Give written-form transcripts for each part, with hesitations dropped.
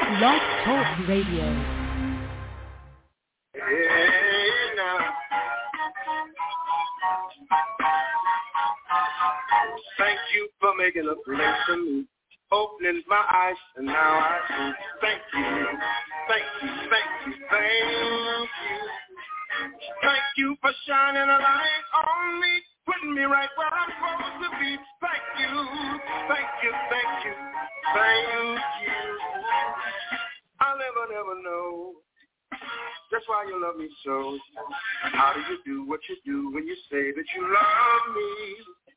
Blog Talk Radio. Thank you for making a place for me, opening my eyes, and now I see. Thank you, thank you, thank you, thank you. Thank you for shining a light on me, putting me right where I'm supposed to be. Thank you, thank you, thank you, thank you. I'll never know just why you love me so. How do you do what you do when you say that you love me?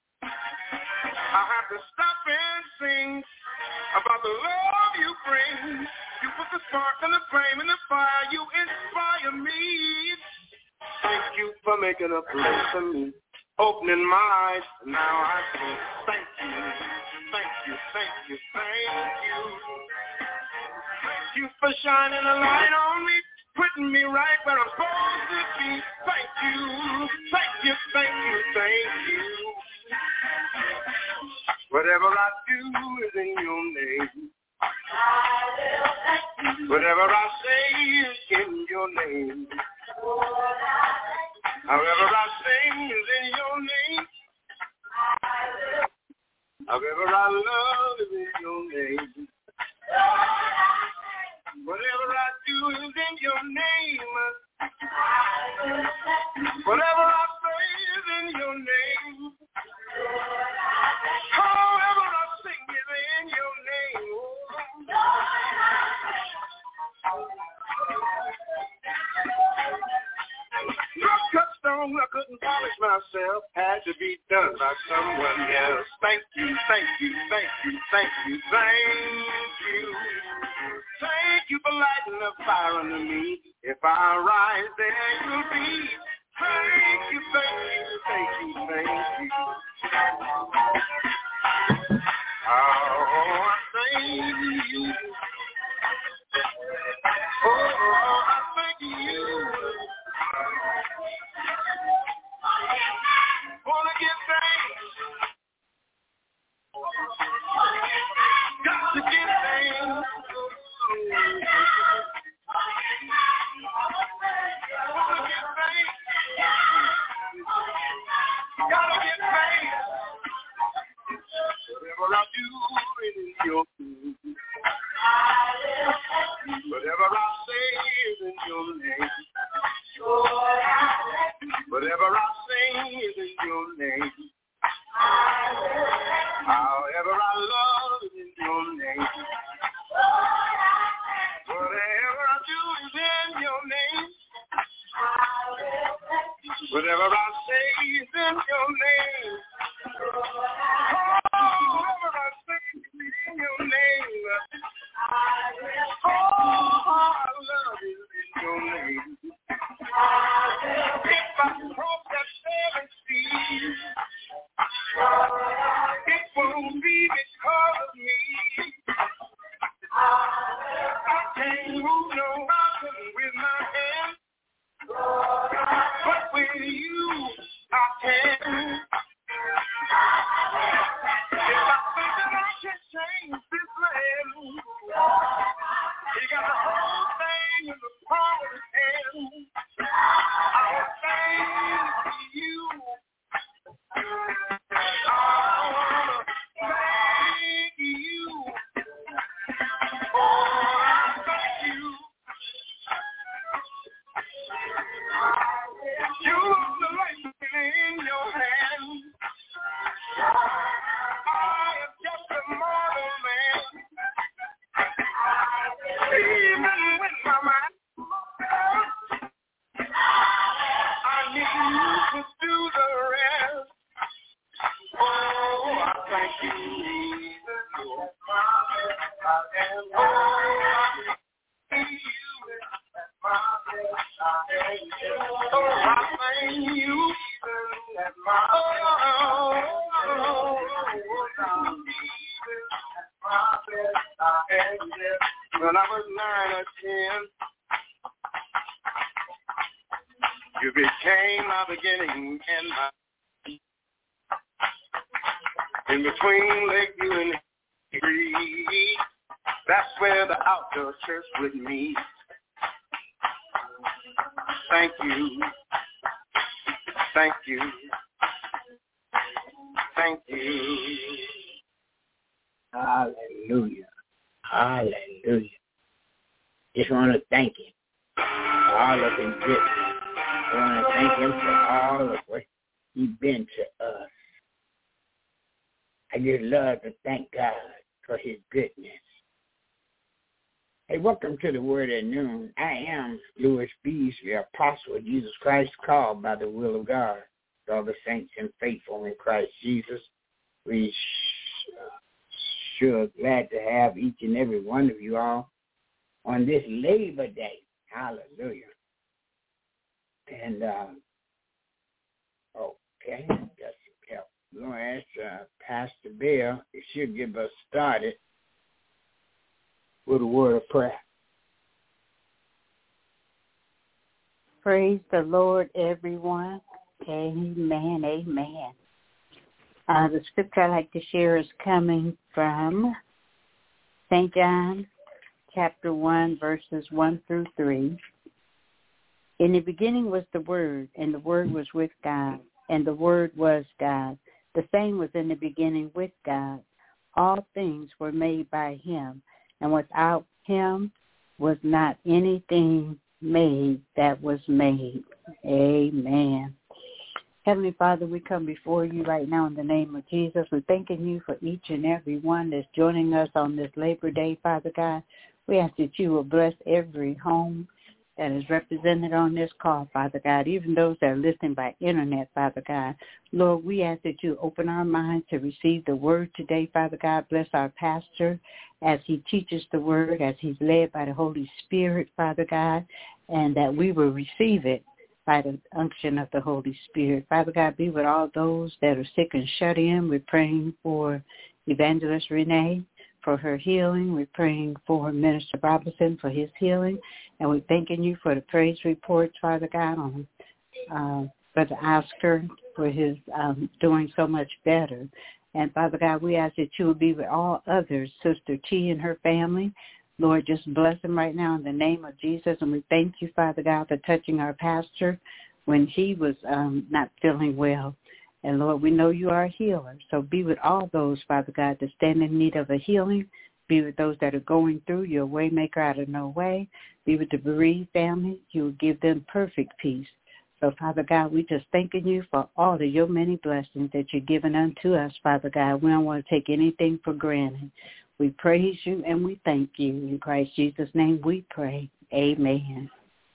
I have to stop and sing about the love you bring. You put the spark and the flame and the fire. You inspire me. Thank you for making a place for me, opening my eyes. Now I see. Thank you, thank you, thank you, thank you. Thank you for shining a light on me, putting me right where I'm supposed to be. Thank you, thank you, thank you, thank you. Whatever I do is in your name. Whatever I say is in your name. However I sing is in your name. However I love is in your name. Whatever I do is in your name. Whatever I say is in your name. However I sing is in your name. No touchstone, I couldn't polish myself. Had to be done by someone else. Thank you, thank you, thank you, thank you, thank you. Thank you for lighting the fire under me. If I rise, there you'll be. Thank you, thank you, thank you, thank you. Oh, I thank you. Oh, I thank you. Wanna give thanks. Got to give thanks. Wanna give thanks. Gotta give thanks. Whatever I do, it is your food. Whatever I say is in your name. Whatever I sing is in your name. However I love is in your name. Whatever I do is in your name. Whatever I say is in your name. Whatever I say is in your name. Oh, I love is in your name. If I cross that seven seas, it won't be because of me. I can't move no mountain with my hands, but with you I can. If I think that I can change this land, you got the whole thing in the palm of his hand. I'll thank you. I wanna thank you. Oh, I thank you. You hold the light in your hand. I am just a mortal man. Even with my mind, I need you to do the rest. Oh, I thank you, Jesus. You're my best I am. Oh, I thank you. My best I am. Oh, I thank you. At my when I was 9 or 10, you became my beginning and my in between Lakeview and Green. That's where the outdoor church would meet. Thank you. Thank you. Thank you. Hallelujah. Hallelujah. Just want to thank him for all of his goodness. I want to thank him for all of what he's been to us. I just love to thank God for his goodness. Hey, welcome to the Word at Noon. I am Louis Beasley, apostle of Jesus Christ, called by the will of God. To all the saints and faithful in Christ Jesus, we sure glad to have each and every one of you all on this Labor Day. Hallelujah. And, okay, got some help. We're going to ask Pastor Bill if she'll give us started with a word of prayer. Praise the Lord, everyone. Amen, amen. The scripture I'd like to share is coming from St. John, chapter 1, verses 1 through 3. In the beginning was the Word, and the Word was with God, and the Word was God. The same was in the beginning with God. All things were made by him, and without him was not anything made that was made. Amen. Heavenly Father, we come before you right now in the name of Jesus. We're thanking you for each and every one that's joining us on this Labor Day, Father God. We ask that you will bless every home that is represented on this call, Father God, even those that are listening by internet, Father God. Lord, we ask that you open our minds to receive the word today, Father God. Bless our pastor as he teaches the word, as he's led by the Holy Spirit, Father God, and that we will receive it by the unction of the Holy Spirit. Father God, be with all those that are sick and shut in. We're praying for Evangelist Renee for her healing. We're praying for Minister Robinson for his healing. And we're thanking you for the praise reports, Father God, on Brother Oscar for his doing so much better. And, Father God, we ask that you will be with all others, Sister T and her family. Lord, just bless him right now in the name of Jesus. And we thank you, Father God, for touching our pastor when he was not feeling well. And, Lord, we know you are a healer. So be with all those, Father God, that stand in need of a healing. Be with those that are going through your way maker out of no way. Be with the bereaved family. You will give them perfect peace. So, Father God, we just thanking you for all of your many blessings that you're giving unto us, Father God. We don't want to take anything for granted. We praise you and we thank you. In Christ Jesus' name we pray. Amen.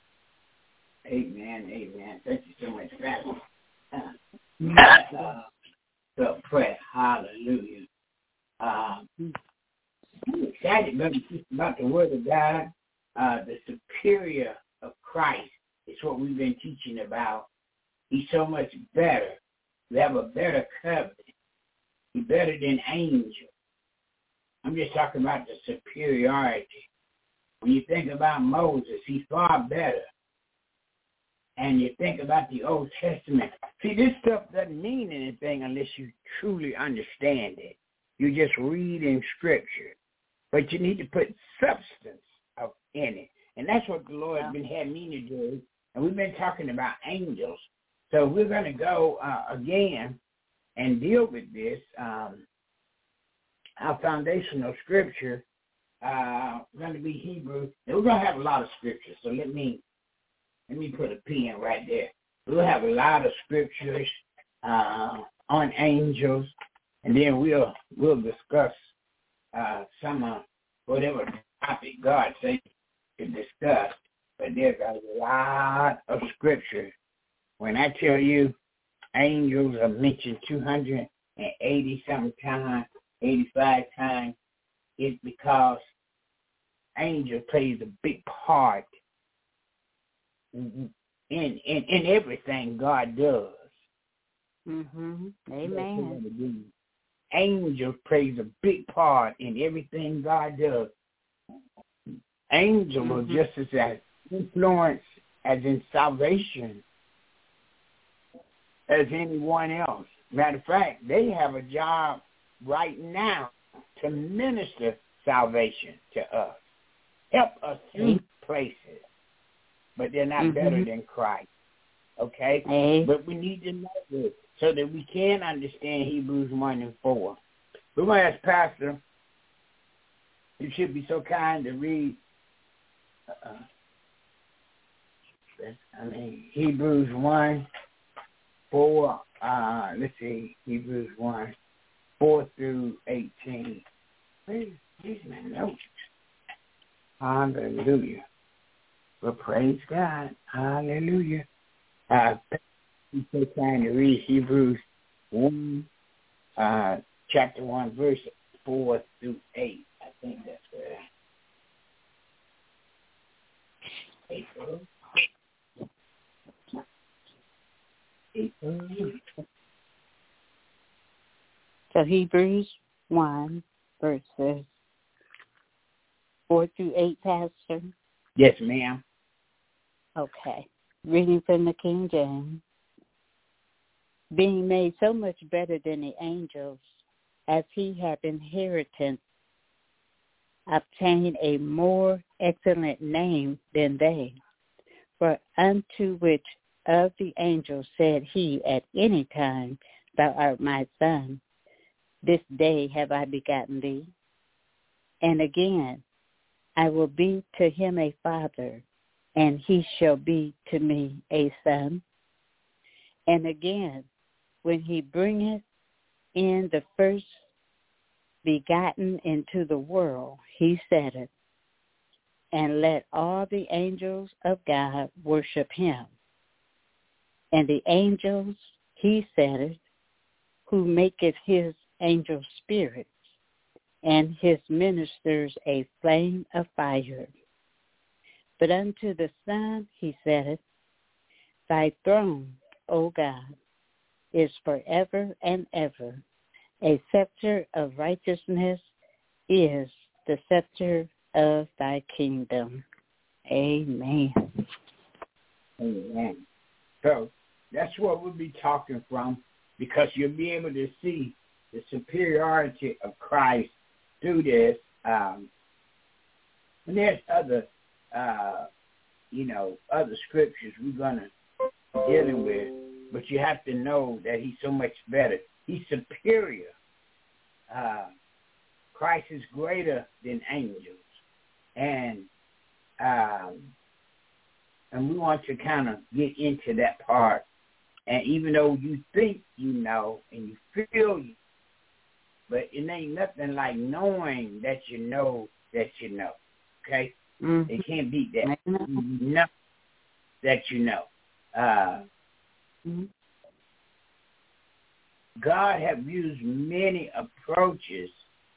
Amen, amen. Thank you so much, Pastor. The prayer, hallelujah. I'm excited about the Word of God. The superior of Christ is what we've been teaching about. He's so much better. We have a better covenant. He's better than angels. I'm just talking about the superiority. When you think about Moses, he's far better. And you think about the Old Testament. See, this stuff doesn't mean anything unless you truly understand it. You just read in Scripture. But you need to put substance in it. And that's what the Lord has been having me to do. And we've been talking about angels. So we're going to go again and deal with this. Our foundational scripture going to be Hebrew. And we're going to have a lot of scriptures. So let me put a pen right there. We'll have a lot of scriptures on angels, and then we'll discuss some of whatever topic God says to discuss. But there's a lot of scripture. When I tell you angels are mentioned 280-something times, 85 times, it's because angel plays a big part in everything God does. Mm-hmm. Amen. Angel plays a big part in everything God does. Angels are just as influence as in salvation as anyone else. Matter of fact, they have a job right now to minister salvation to us. Help us see places, but they're not better than Christ. Okay? But we need to know this so that we can understand Hebrews 1 and 4. We're going to ask Pastor, you should be so kind to read Hebrews 1, 4. Let's see, Hebrews 1, 4 through 18. Where's my notes? Hallelujah. Well, praise God. Hallelujah. He's so kind to read Hebrews 1, chapter 1, verse 4 through 8. I think that's where. So Hebrews 1, verses 4 through 8, Pastor? Yes, ma'am. Okay. Reading from the King James. Being made so much better than the angels, as he hath inheritance, obtained a more excellent name than they. For unto which of the angels said he at any time, Thou art my son, this day have I begotten thee. And again, I will be to him a father, and he shall be to me a son. And again, when he bringeth in the first begotten into the world, he saith, and let all the angels of God worship him. And the angels, he saith, who maketh his angel spirits, and his ministers a flame of fire. But unto the Son he saith, Thy throne, O God, is forever and ever. A scepter of righteousness is the scepter of thy kingdom. Amen. Amen. So that's what we'll be talking from, because you'll be able to see the superiority of Christ through this. And there's other, other scriptures we're going to be dealing with, but you have to know that he's so much better. He's superior. Christ is greater than angels. And we want to kind of get into that part. And even though you think you know and you feel you, but it ain't nothing like knowing that you know that you know. Okay? Mm-hmm. It can't beat that. Know that you know. God have used many approaches,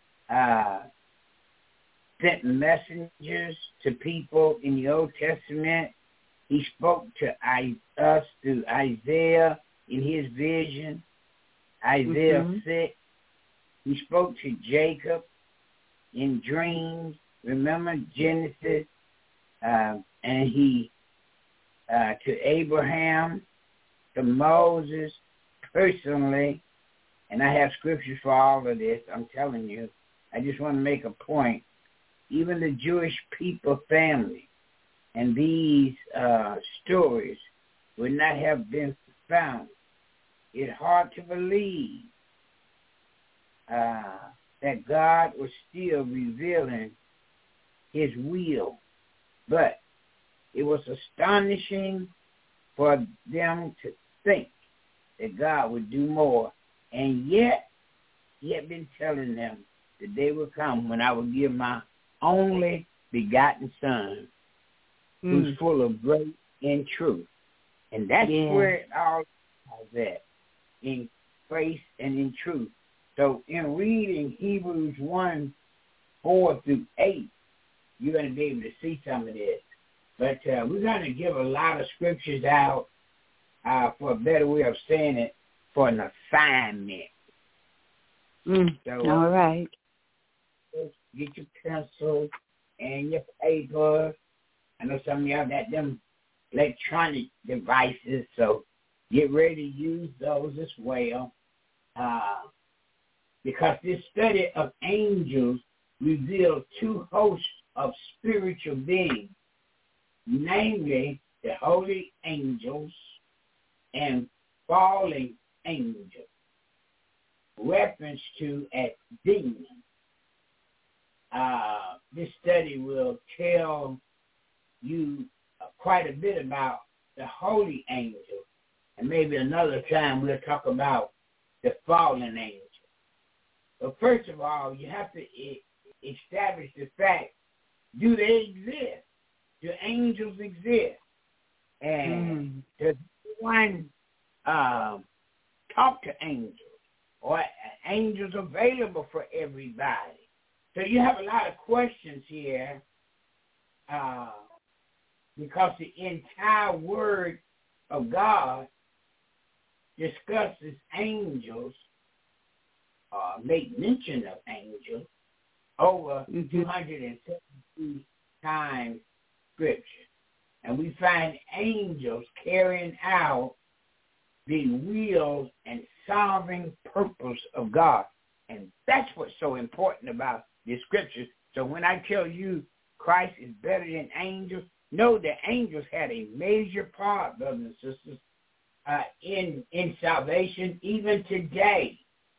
sent messengers to people in the Old Testament. He spoke to us through Isaiah in his vision, Isaiah 6. He spoke to Jacob in dreams. Remember Genesis? And he to Abraham, to Moses personally. And I have scriptures for all of this, I'm telling you. I just want to make a point. Even the Jewish people family and these stories would not have been found. It's hard to believe that God was still revealing his will. But it was astonishing for them to think that God would do more. And yet, he had been telling them the day will come when I will give my only begotten son, who's full of grace and truth. And that's where it all is at, in grace and in truth. So in reading Hebrews 1, 4 through 8, you're going to be able to see some of this. But we're going to give a lot of scriptures out, for a better way of saying it, for an assignment. So, all right. Get your pencil and your paper. I know some of y'all got them electronic devices, so get ready to use those as well. Because this study of angels reveal two hosts of spiritual beings, namely the holy angels and fallen angels, reference to as demons. This study will tell you quite a bit about the holy angels, and maybe another time we'll talk about the fallen angels. But first of all, you have to establish the fact, do they exist? Do angels exist? And does anyone talk to angels? Or angels available for everybody? So you have a lot of questions here because the entire Word of God discusses angels, make mention of angels, over 270 times Scripture. And we find angels carrying out the will and sovereign purpose of God. And that's what's so important about the Scriptures. So when I tell you Christ is better than angels, know that angels had a major part, brothers and sisters, in salvation. Even today,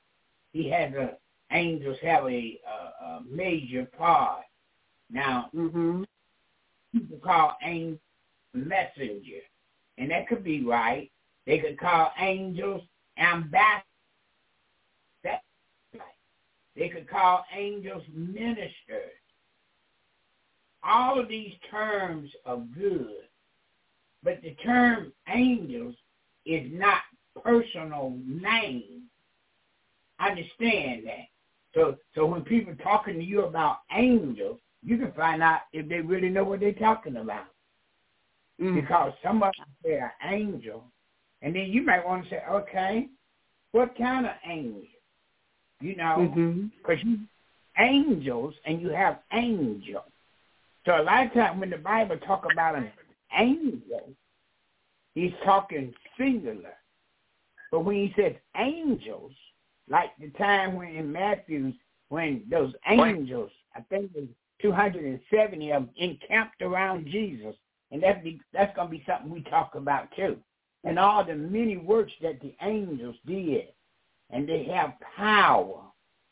angels have a major part. Now, people call angels messenger, and that could be right. They could call angels ambassadors. That's right. They could call angels ministers. All of these terms are good, but the term angels is not personal name. Understand that. So when people are talking to you about angels, you can find out if they really know what they're talking about. Because some of them say an angel, and then you might want to say, okay, what kind of angel? You know, because angels and you have angel. So a lot of times when the Bible talk about an angel, he's talking singular. But when he says angels, like the time when in Matthew, when those angels, I think there's 270 of them encamped around Jesus, and that's going to be something we talk about too. And all the many works that the angels did, and they have power.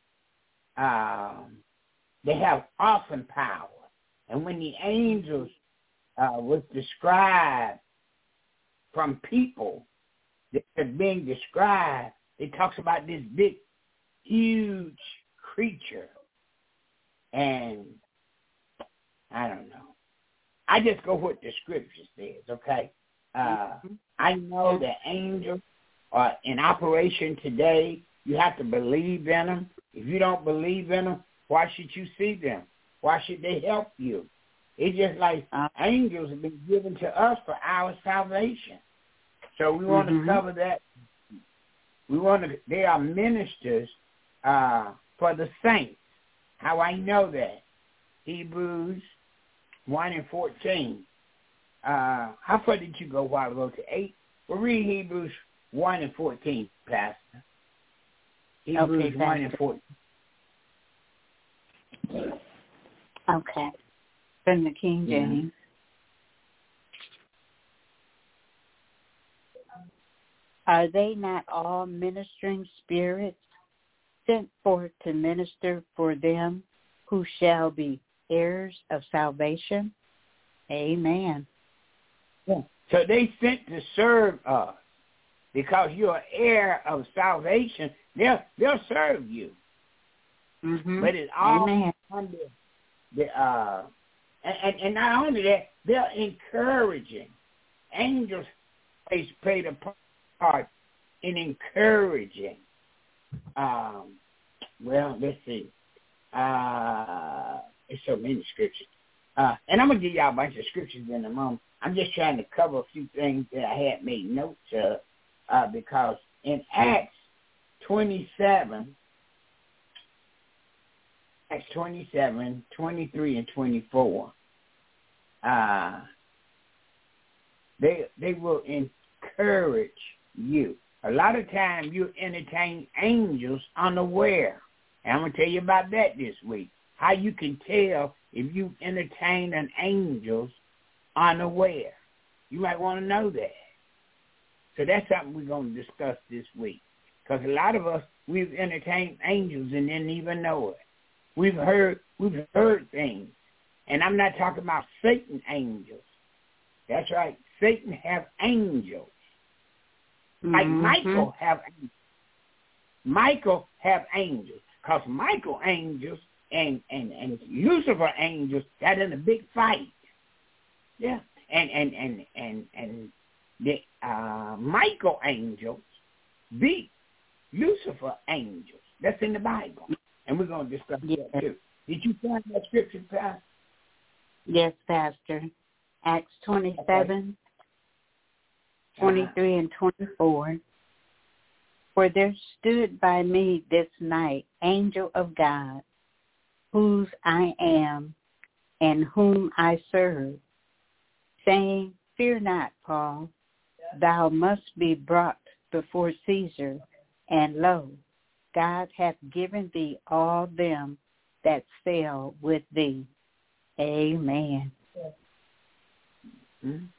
They have awesome power. And when the angels was described from people that are being described, it talks about this big, huge creature. And I don't know. I just go what the Scripture says, okay? I know that angels are in operation today. You have to believe in them. If you don't believe in them, why should you see them? Why should they help you? It's just like angels have been given to us for our salvation. So we want to cover that. They are ministers for the saints. How I know that? Hebrews 1:14. How far did you go a while ago? To 8? Well, read Hebrews 1:14, Pastor. Hebrews 1:14. Okay. From the King James. Are they not all ministering spirits sent forth to minister for them who shall be heirs of salvation? Amen. Yeah. So they sent to serve us because you're an heir of salvation. They'll serve you. But it's all under the and not only that, they're encouraging. Angels played a part in encouraging. Well, let's see. There's so many scriptures. And I'm going to give y'all a bunch of scriptures in a moment. I'm just trying to cover a few things that I had made notes of because in Acts 27, 23, and 24, they will encourage you. A lot of times you entertain angels unaware. And I'm going to tell you about that this week. how you can tell if you entertain an angel's unaware. You might want to know that. So that's something we're going to discuss this week. Because a lot of us, we've entertained angels and didn't even know it. We've heard things. And I'm not talking about Satan angels. That's right. Satan have angels. Like Michael have angels. Michael have angels. Because Michael angels and Lucifer angels got in a big fight. Yeah. And the Michael angels beat Lucifer angels. That's in the Bible. And we're going to discuss that too. Did you find that scripture, Pastor? Yes, Pastor. Acts 27, 23 and 24. For there stood by me this night angel of God, whose I am and whom I serve, saying, Fear not, Paul, thou must be brought before Caesar, and lo, God hath given thee all them that sail with thee. Amen. Mm-hmm.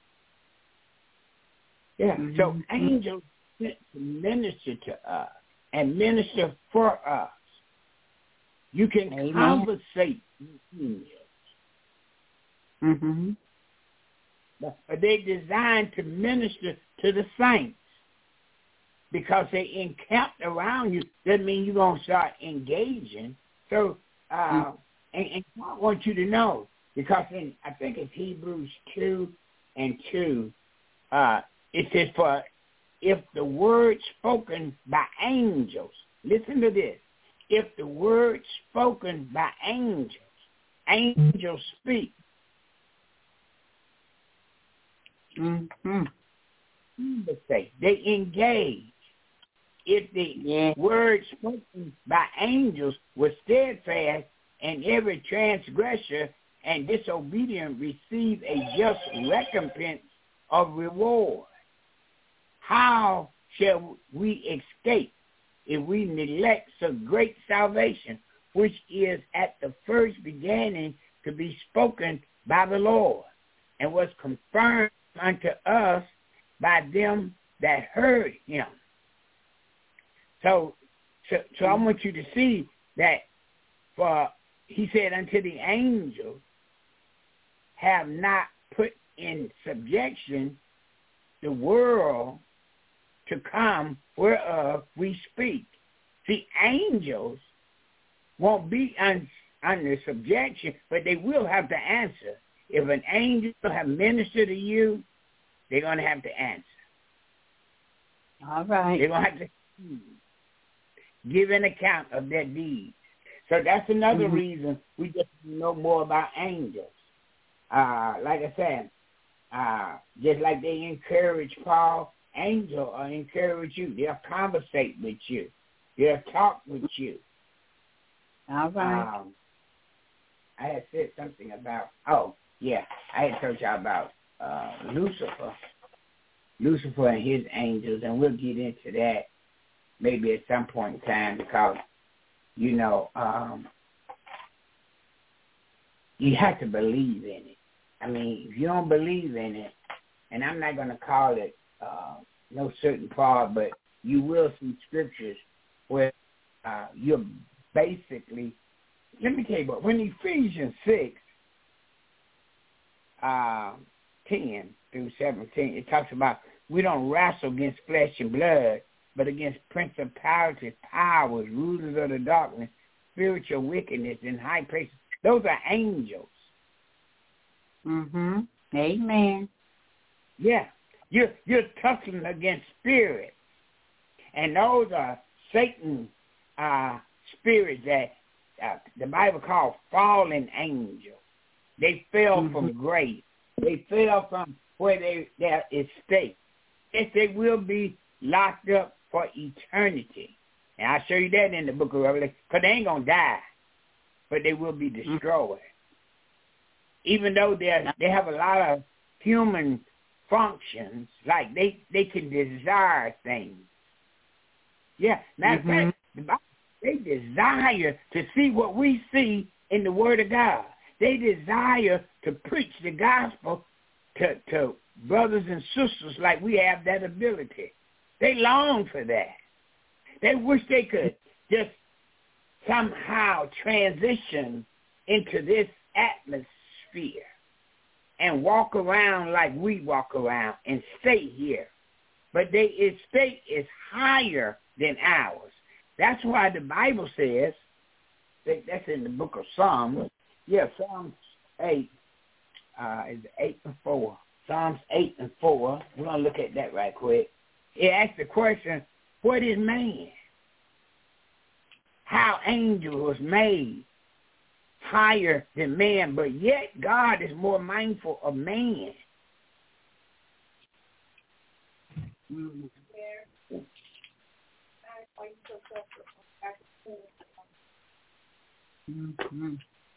Yeah, so angels minister to us and minister for us. You can conversate with angels. Mm-hmm. But they're designed to minister to the saints. Because they encamped around you doesn't mean you're going to start engaging. So, and I want you to know, because I think it's Hebrews 2:2, it says, for if the word spoken by angels, listen to this, if the word spoken by angels speak. Mm-hmm. They engage. If the word spoken by angels was steadfast, and every transgressor and disobedient receive a just recompense of reward, how shall we escape if we neglect so great salvation, which is at the first beginning to be spoken by the Lord, and was confirmed unto us by them that heard him? So I want you to see that, for he said, unto the angels have not put in subjection the world to come whereof we speak. See, angels won't be under subjection, but they will have to answer. If an angel have ministered to you, they're going to have to answer. All right. They're going to have to give an account of their deeds. So that's another reason we just know more about angels. Like I said, just like they encourage Paul, angels will encourage you. They'll conversate with you. They'll talk with you. All right. I had said something about, I had told y'all about Lucifer and his angels, and we'll get into that maybe at some point in time, because, you have to believe in it. I mean, if you don't believe in it, and I'm not going to call it no certain part, but you will see scriptures where you're basically, let me tell you what, when Ephesians 6, 10 through 17, it talks about we don't wrestle against flesh and blood, but against principalities, powers, rulers of the darkness, spiritual wickedness in high places. Those are angels. Mm-hmm. Amen. Yeah. You're tussling against spirits. And those are Satan's spirits that the Bible calls fallen angels. They fell from grace. They fell from where their estate. Yes, they will be locked up for eternity. And I'll show you that in the book of Revelation, because they ain't going to die, but they will be destroyed. Even though they have a lot of human functions, like they can desire things. Yeah, matter of fact, they desire to see what we see in the Word of God. They desire to preach the gospel to brothers and sisters like we have that ability. They long for that. They wish they could just somehow transition into this atmosphere and walk around like we walk around and stay here. But its state is higher than ours. That's why the Bible says, that's in the book of Psalms. Yeah, Psalms 8, is 8 and 4. Psalms 8 and 4. We're going to look at that right quick. It asks the question, what is man? How angel was made higher than man, but yet God is more mindful of man. Mm-hmm.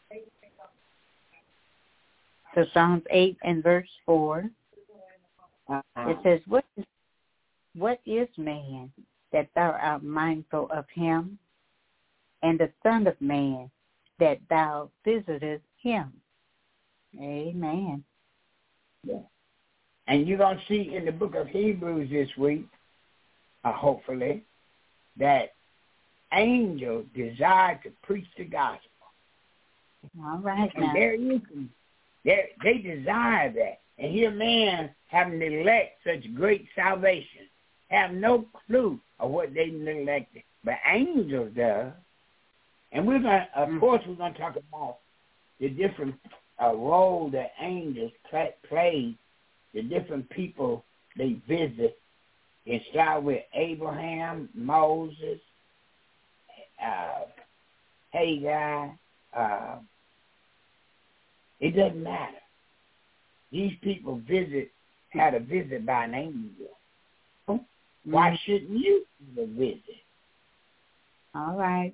So Psalms 8 and verse 4, it says, What is man that thou art mindful of him, and the son of man that thou visitest him? Amen. Yeah. And you're going to see in the book of Hebrews this week, hopefully, that angels desire to preach the gospel. All right. And they desire that. And here man have neglected such great salvation, have no clue of what they neglected. But angels does. And we're going to, of course, we're going to talk about the different role that angels play, the different people they visit. It starts with Abraham, Moses, Hagar. It doesn't matter. These people had a visit by an angel. Why shouldn't you visit? All right.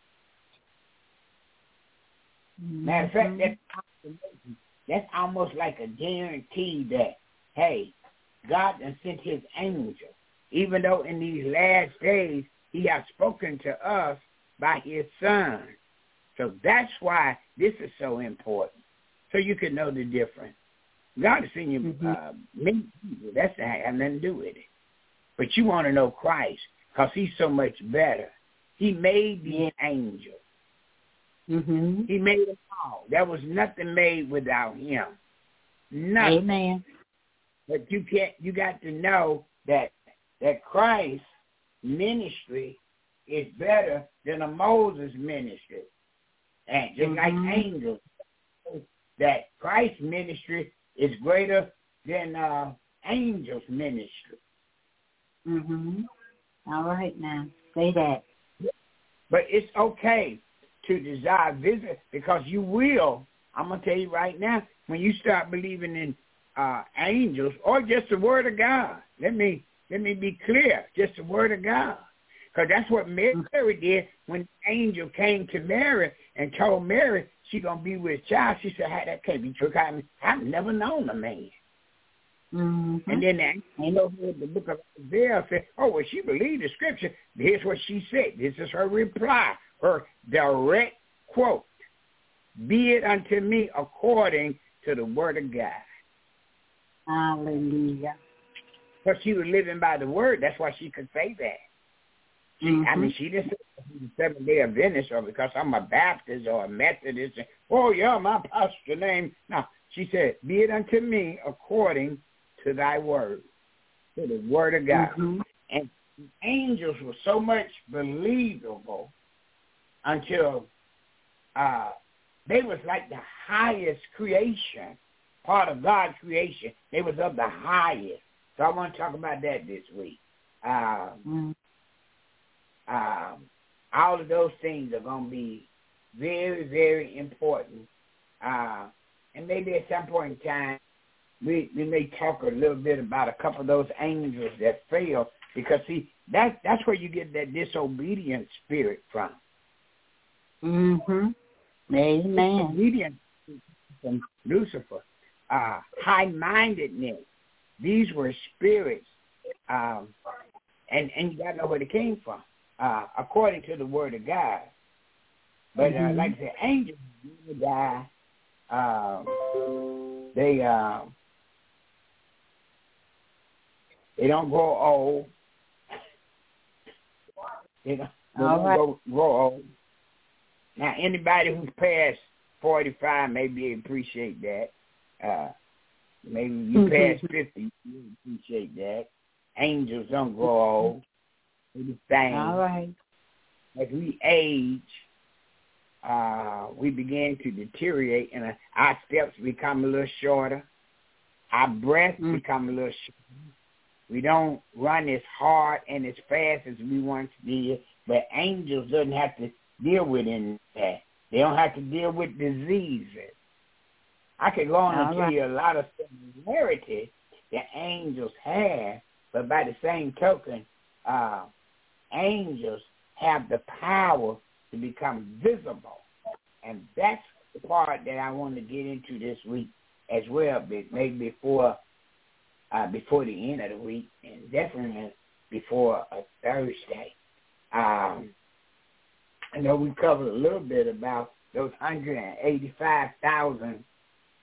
Matter of fact, that's almost like a guarantee that, hey, God has sent his angel. Even though in these last days he has spoken to us by his son. So that's why this is so important. So you can know the difference. God has seen you many people. That's have nothing to do with it. But you want to know Christ because he's so much better. He made these angels. Mm-hmm. He made them all. There was nothing made without him. Nothing. Amen. But you got to know that Christ's ministry is better than a Moses ministry. And just like angels, that Christ's ministry is greater than angels' ministry. Mm-hmm. All right now. Say that. But it's okay to desire visit because you will. I'm going to tell you right now, when you start believing in angels or just the word of God, let me be clear, just the word of God. Because that's what Mary did when the angel came to Mary and told Mary she's going to be with a child. She said, hey, that can't be true. I've never known a man. Mm-hmm. And then the angel in the book of Isaiah said, oh, well, she believed the scripture. Here's what she said. This is her reply, her direct quote. Be it unto me according to the word of God. Hallelujah. Because she was living by the word. That's why she could say that. She didn't say she's a Seventh-day Adventist or because I'm a Baptist or a Methodist. Oh, yeah, my pastor name. No, she said, be it unto me according to thy word, to the word of God. Mm-hmm. And angels were so much believable until they was like the highest creation, part of God's creation. They was of the highest. So I want to talk about that this week. All of those things are going to be very, very important. And maybe at some point in time, we may talk a little bit about a couple of those angels that fell, because, see, that's where you get that disobedient spirit from. Mm-hmm. Amen. Disobedience from Lucifer. High-mindedness. These were spirits. And you got to know where they came from. according to the Word of God. But like I said, angels never die. They don't grow old. They don't grow old. Now, anybody who's past 45 maybe appreciate that. Maybe you past 50, you appreciate that. Angels don't grow old. They're the same. All right. As we age, we begin to deteriorate, and our steps become a little shorter. Our breath become a little shorter. We don't run as hard and as fast as we once did, but angels doesn't have to deal with any of that. They don't have to deal with diseases. I could go on and tell you a lot of similarity that angels have, but by the same token, angels have the power to become visible. And that's the part that I want to get into this week as well, maybe before the end of the week, and definitely before a Thursday. I know we covered a little bit about those 185,000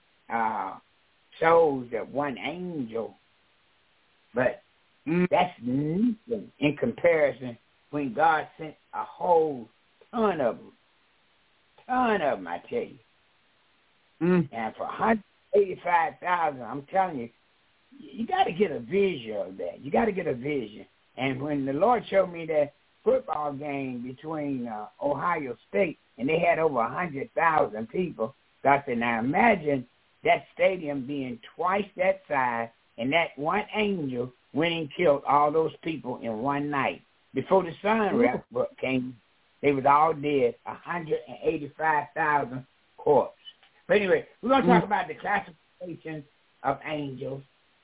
souls that one angel, but that's nothing in comparison when God sent a whole ton of them, I tell you. And for 185,000, I'm telling you, you got to get a vision of that. You got to get a vision. And when the Lord showed me that football game between Ohio State, and they had over 100,000 people, so I said, now imagine that stadium being twice that size, and that one angel went and killed all those people in one night. Before the sun came, they was all dead, 185,000 corpses. But anyway, we're going to talk about the classification of angels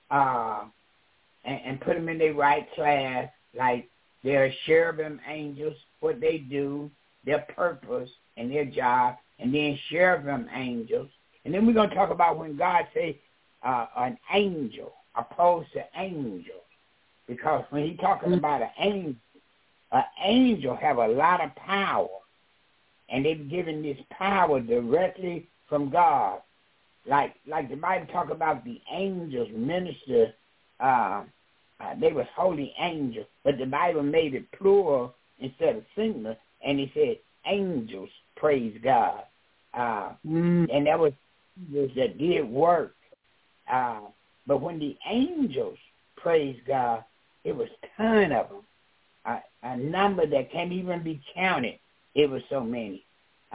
and put them in their right class, like they're cherubim angels, what they do, their purpose and their job, and then cherubim angels. And then we're going to talk about when God says an angel opposed to angel. Because when he's talking about an angel have a lot of power, and they've given this power directly from God. Like the Bible talk about the angels minister, they was holy angels, but the Bible made it plural instead of singular, and it said angels praise God. And that was angels that did work. But when the angels praised God, it was a ton of them, a number that can't even be counted. It was so many.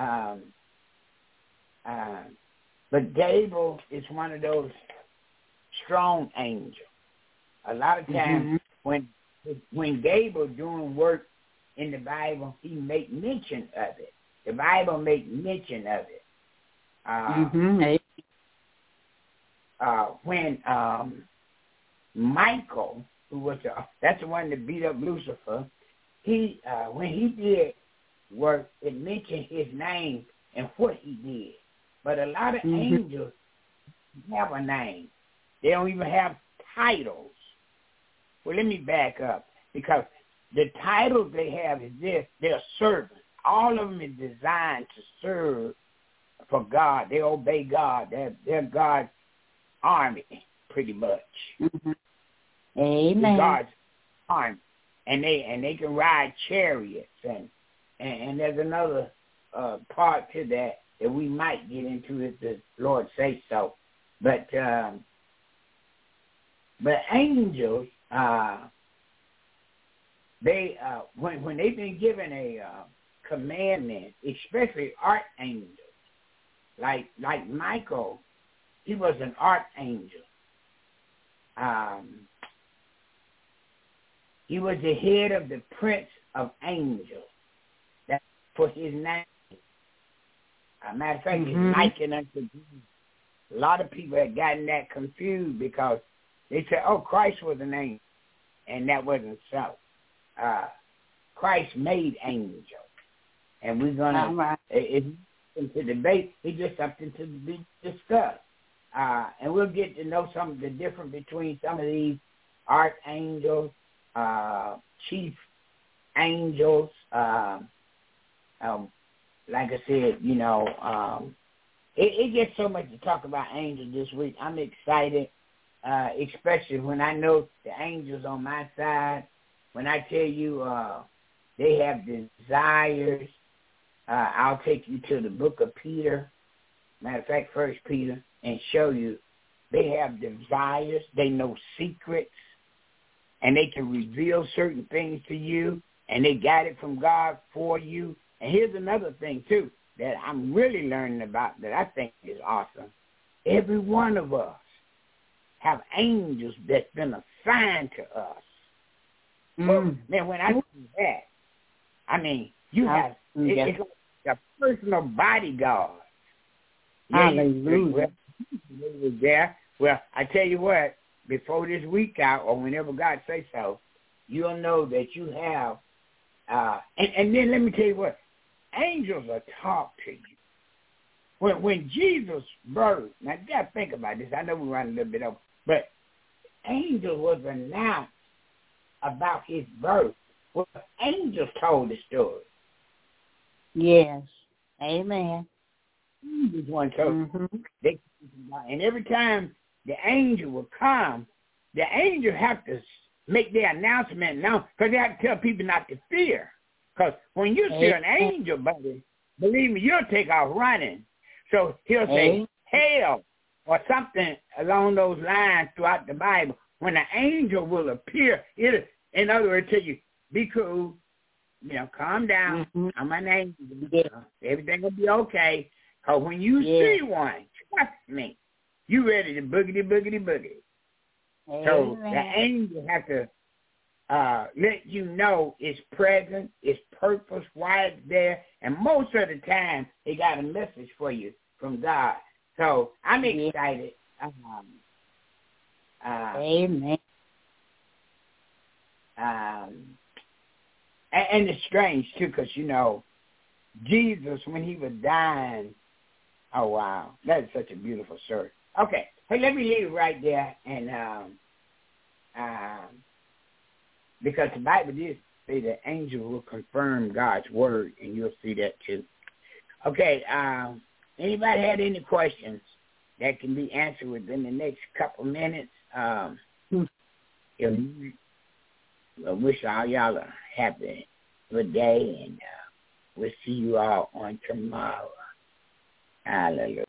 But Gabriel is one of those strong angels. A lot of times when Gabriel doing work in the Bible, he make mention of it. The Bible make mention of it. When Michael, who was that's the one that beat up Lucifer, he when he did work, it mentioned his name and what he did. But a lot of angels have a name. They don't even have titles. Well, let me back up, because the titles they have is this: they're servants. All of them is designed to serve for God. They obey God. They're God's army, pretty much. Amen. God's army, and they can ride chariots, and there's another part to that we might get into if the Lord says so. But angels, they when they've been given a commandment, especially archangels, like Michael, he was an archangel. He was the head of the prince of angels. That was his name. Matter of fact, it's likened unto Jesus. A lot of people had gotten that confused because they said, "Oh, Christ was an angel," and that wasn't so. Christ made angels, and we're gonna it's into debate. It's just something to be discussed, and we'll get to know some of the difference between some of these archangels, chief angels. Like I said, it gets so much to talk about angels this week. I'm excited, especially when I know the angels on my side. When I tell you they have desires, I'll take you to the book of Peter, matter of fact, 1 Peter, and show you they have desires, they know secrets, and they can reveal certain things to you, and they got it from God for you. And here's another thing, too, that I'm really learning about that I think is awesome. Every one of us have angels that's been assigned to us. Man, when I do that, I mean, you have it's like a personal bodyguard. Hallelujah. There. Well, I tell you what, before this week out, or whenever God says so, you'll know that you have, and then let me tell you what, angels will talk to you. When Jesus birthed, now you got to think about this. I know we're running a little bit over, but angel was announced about his birth. Well, angels told the story. Yes. Amen. Angels one told. And every time the angel will come, the angel have to make their announcement now, because they have to tell people not to fear. Because when you see an angel, buddy, believe me, you'll take off running. So he'll say, hail, or something along those lines throughout the Bible. When an angel will appear, in other words, tell you, be cool, calm down. I'm an angel. Everything will be okay. Because when you see one, trust me, you ready to boogity, boogity, boogity. So the angel have to let you know it's present, it's purpose, why it's there, and most of the time they got a message for you from God. So I'm excited. Amen. And it's strange too, because Jesus, when he was dying, oh wow, that is such a beautiful story. Okay, hey, let me leave it right there, and because the Bible did say that angel will confirm God's word, and you'll see that too. Okay, anybody had any questions that can be answered within the next couple minutes? I wish all y'all a happy, good day, and we'll see you all on tomorrow. Hallelujah.